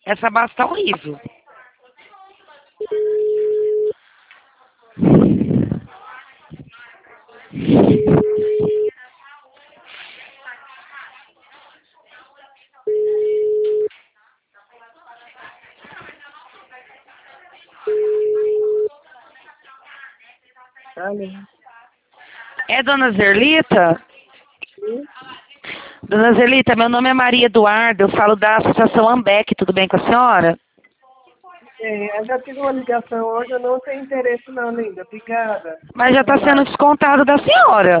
Essa base tá horrível. Alô? É Dona Zerlita? Sim? Dona Zerlita, meu nome é Maria Eduardo, eu falo da Associação Ambec, tudo bem com a senhora? Eu já tive uma ligação hoje, eu não tenho interesse não, linda. Obrigada. Mas já Até está sendo mais. descontado da senhora.